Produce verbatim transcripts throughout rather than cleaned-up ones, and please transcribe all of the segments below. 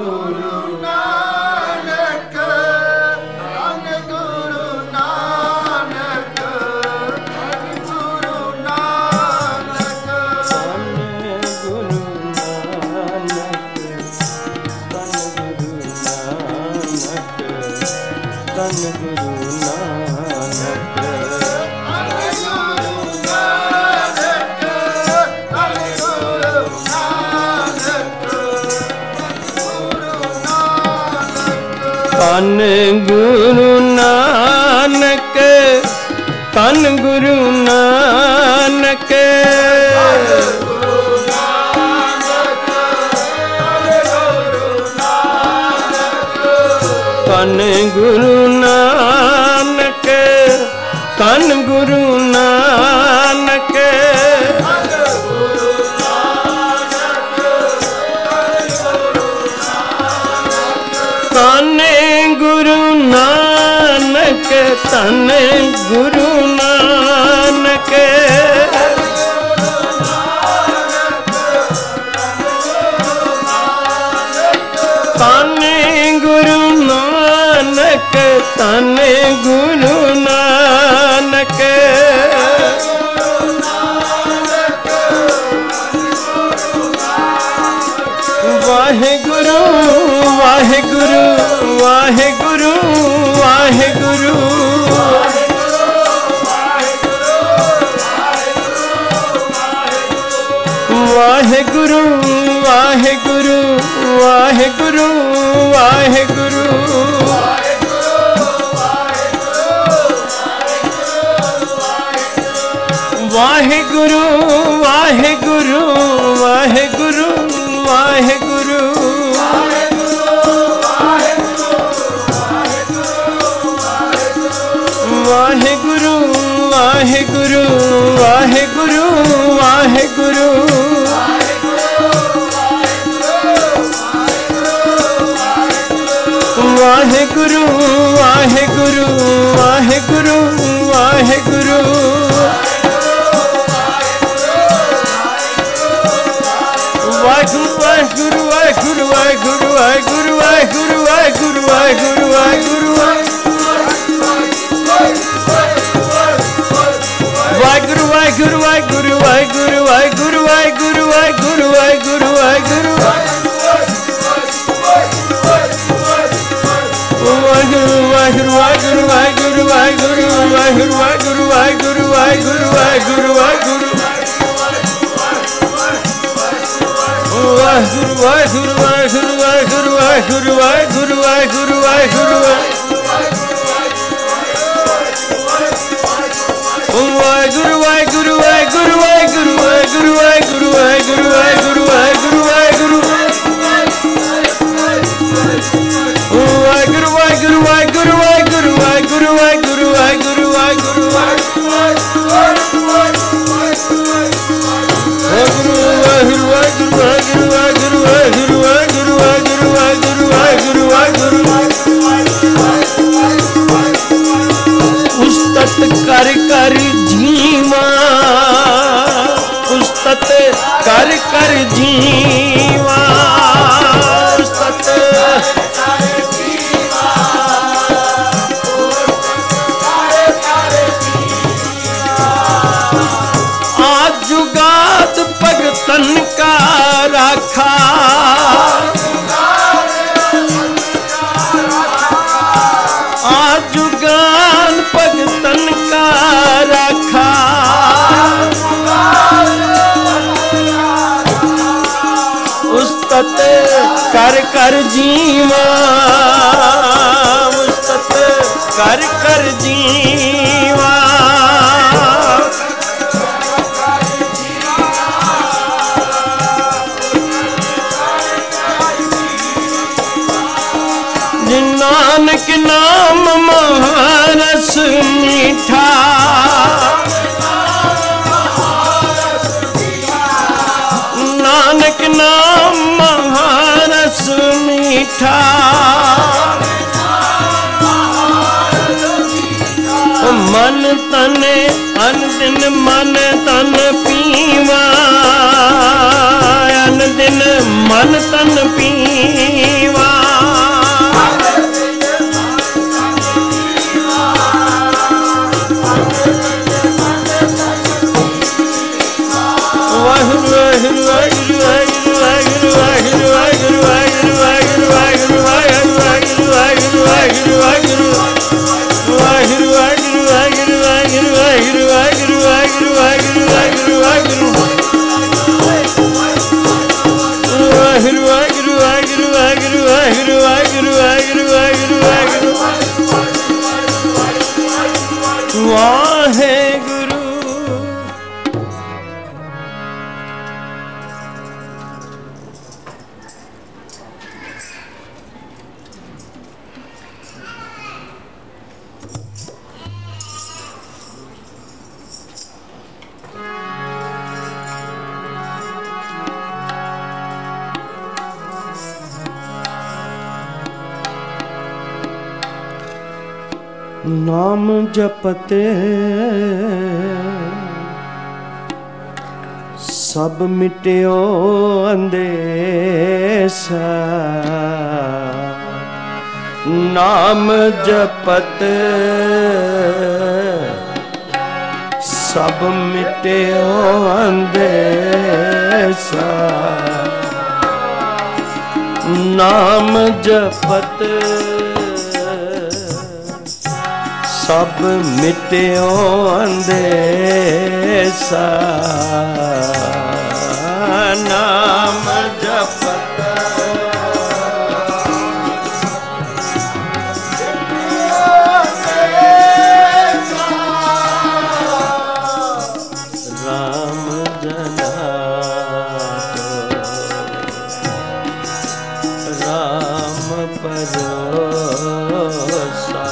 ਧੰਨ ਗੁਰੂ ਨਾਨਕ, ਧੰਨ ਗੁਰੂ ਨਾਨਕ, ਧੰਨ ਗੁਰੂ ਨਾਨਕ, ਧੰਨ ਗੁਰੂ ਨਾਨਕ, ਧੰਨ ਗੁਰੂ ਨਾਨਕ, ਧੰਨ ਗੁਰੂ ਨਾਨਕ, ਧੰਨ ਗੁਰੂ ਨਾਨਕ, ਧੰਨ ਗੁਰੂ ਨਾਨਕ, ਵਾਹਿਗੁਰੂ ਵਾਹਿਗੁਰੂ ਵਾਹਿਗੁਰੂ ਵਾਹਿਗੁਰੂ, ਵਾਹਿਗੁਰੂ ਵਾਹਿਗੁਰੂ ਵਾਹਿਗੁਰੂ ਵਾਹਿਗੁਰੂ, ਵਾਹਿਗੁਰੂ ਵਾਹਿਗੁਰੂ ਵਾਹਿਗੁਰੂ ਵਾਹਿਗੁਰੂ, ਵਾਹਿਗੁਰੂ ਵਾਹਿਗੁਰੂ ਵਾਹਿਗੁਰੂ ਵਾਹਿਗੁਰੂ, ਵਾਹਿਗੁਰੂ ਵਾਹਿਗੁਰੂ ਵਾਹਿਗੁਰੂ ਵਾਹਿਗੁਰੂ, ਵਾਹਿਗੁਰੂ ਵਾਹਿਗੁਰੂ ਵਾਹਿਗੁਰੂ ਵਾਹਿਗੁਰੂ ਵਾਹਿਗੁਰੂ ਵਾਹਿਗੁਰੂ ਵਾਹਿਗੁਰੂ ਵਾਹਿਗੁਰੂ ਵਾਹਿਗੁਰੂ, ਵਾਹਿਗੁਰੂ ਵਾਹਿਗੁਰੂ ਵਾਹਿਗੁਰੂ ਵਾਹਿਗੁਰੂ ਵਾਹਿਗੁਰੂ ਵਾਹਿਗੁਰੂ ਵਾਹਿਗੁਰੂ ਵਾਹਿਗੁਰੂ ਵਾਹਿਗੁਰੂ, ਵਾਹਿਗੁਰੂ ਵਾਹਿਗੁਰੂ ਵਾਹਿਗੁਰੂ ਵਾਹਿਗੁਰੂ ਵਾਹਿਗੁਰੂ ਵਾਹਿਗੁਰੂ ਵਾਹਿਗੁਰੂ ਵਾਹਿਗੁਰੂ ਵਾਹਿਗੁਰੂ ਵਾਹਿਗੁਰੂ ਵਾਹਿਗੁਰੂ, ਵਾਹਿਗੁਰੂ ਵਾਹਿਗੁਰੂ ਵਾਹਿਗੁਰੂ ਵਾਹਿਗੁਰੂ ਵਾਹਿਗੁਰੂ ਵਾਹਿਗੁਰੂ ਵਾਹਿਗੁਰੂ ਵਾਹਿਗੁਰੂ, ਵਾਹਿਗੁਰੂ ਵਾਹਿਗੁਰੂ ਵਾਹਿਗੁਰੂ ਵਾਹਿਗੁਰੂ ਵਾਹਿਗੁਰੂ ਵਾਹਿਗੁਰੂ ਵਾਹਿਗੁਰੂ ਵਾਹਿਗੁਰੂ ਵਾਹਿਗੁਰੂ ਵਾਹਿਗੁਰੂ, ਵਾਹਿਗੁਰੂ ਵਾਹਿਗੁਰੂ ਵਾਹਿਗੁਰੂ ਵਾਹਿਗੁਰੂ ਵਾਹਿਗੁਰੂ ਵਾਹਿਗੁਰੂ ਵਾਹਿਗੁਰੂ ਵਾਹਿਗੁਰੂ, ਵਾਹਿਗੁਰੂ ਵਾਹਿਗੁਰੂ ਵਾਹਿਗੁਰੂ ਵਾਹਿਗੁਰੂ ਵਾਹਿਗੁਰੂ ਵਾਹਿਗੁਰੂ ਵਾਹਿਗੁਰੂ ਵਾਹਿਗੁਰੂ ਵਾਹਿਗੁਰੂ ਵਾਹਿਗੁਰੂ, ਉਸਤਤ ਕਰ ਕਰ ਜੀਵਾ, ਉਸਤਤ ਕਰ ਕਰ ਜੀਵਾ, ਉਸਤਤ ਕਰ ਜੀਵਾ, ਆਦ ਜੁਗਾਦ ਭਗਤਨ ਕਾ ਰਾਖਾ, ਆਦ ਜੁਗਾਦ ਭਗਤਨ ਕਾ ਰਾਖਾ, ਉਸਤਤ ਕਰ ਕਰ ਜੀਵਾ, ਉਸਤਤ ਕਰ ਕਰ ਜੀਵਾ, ਨਾਨਕ ਨਾਮ ਮਹਾਰਸ ਮੀਠਾ, ਨਾਨਕ ਨਾਮ ਮਹਾਰਸ ਮੀਠਾ, ਮਨ ਤਨ ਅਨ ਦਿਨ ਮਨ ਤਨ ਪੀਵਾ, ਅਨ ਦਿਨ ਮਨ ਤਨ ਪੀਵਾ, नाम जपते सब मिट्यो अंदेसा, नाम जपत सब मिट्यो अंदेसा, नाम जपत सब मिट्यो अंदेसा, नाम जपत राम जना राम परोसा,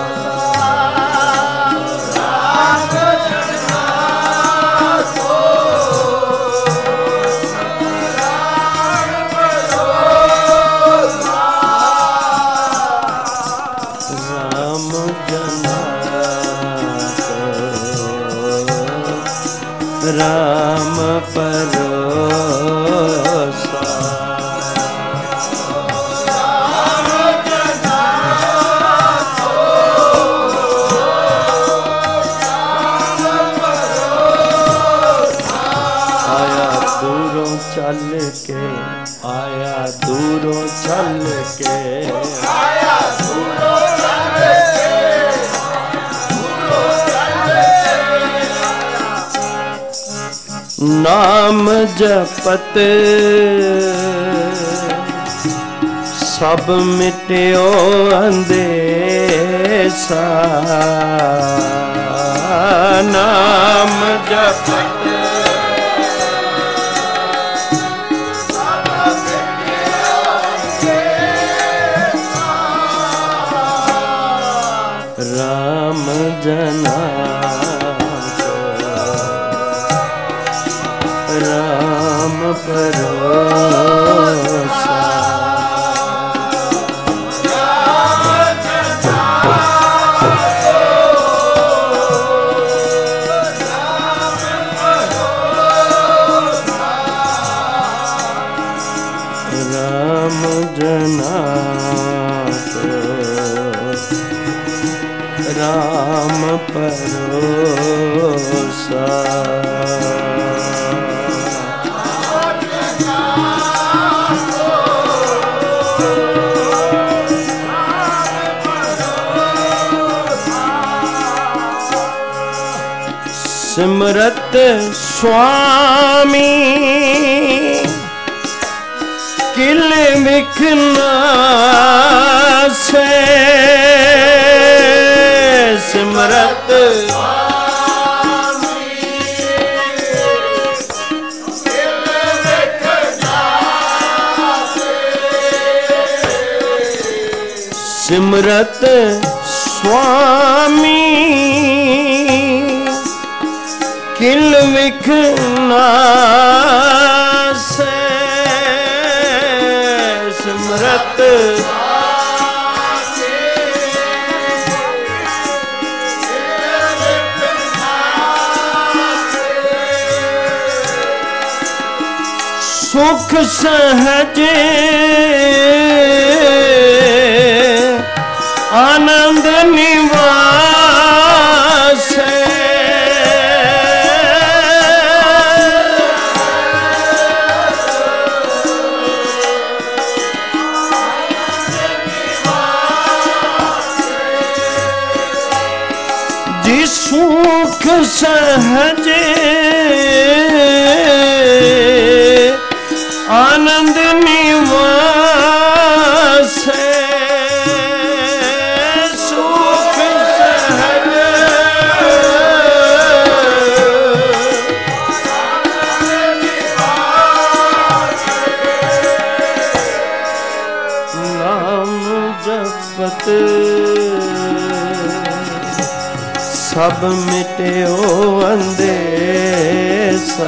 राम परोसा, आया दूरों चल के, आया दूरों चल के, आया दूरों चल के, नाम जपत सब मिट्यो अंदेसा, नाम जपत सब मिट्यो अंदेसा, राम जना राम परोसा, राम जना राम परोसा, सिमरत स्वामी किल विखना से, सिमरत स्वामी किल विखना से, सिमरत स्वामी किल विखना से, सिमरत सुख सहज आनंद निवास, जी सुख सहज आनंद निवास, सुख सहज नाम जपत सब मिट्यो अंदेसा,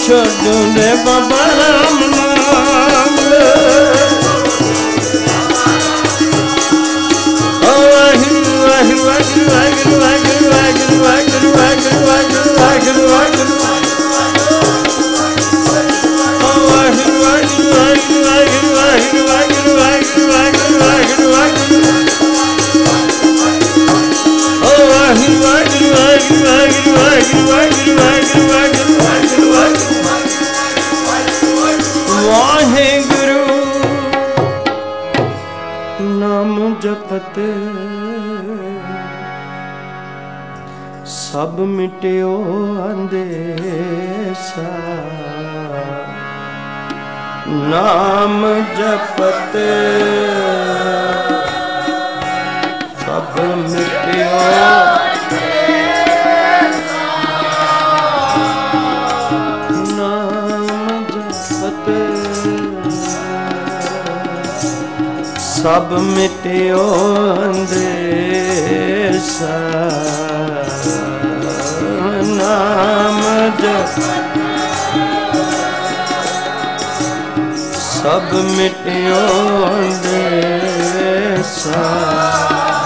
ਛੱਡੂ ਦੇ ਬਾਬਾ ਰਾਮ ਨਾਮ ਵਾਹਿਗੁਰੂ ਵਾਹਿਗੁਰੂ ਵਾਹਿਗੁਰੂ ਵਾਹਿਗੁਰੂ ਵਾਹਿਗੁਰੂ ਵਾਹਿਗੁਰੂ ਵਾਹਿਗੁਰੂ ਵਾਹਿਗੁਰੂ ਵਾਹਿਗੁਰੂ ਵਾਹਿਗੁਰੂ ਵਾਹਿਗੁਰੂ ਨਾਮ ਜਪਤ ਸਭ ਮਿਟਿਓ ਅੰਦੇਸਾ ਨਾਮ ਜਪਤ ਸਭ ਮਿਟਿਓ ਸਭ ਮਿਟਿਓ ਅੰਦੇਸਾ ਨਾਮ ਜਪ ਸਭ ਮਿਟਿਓ ਅੰਦੇਸਾ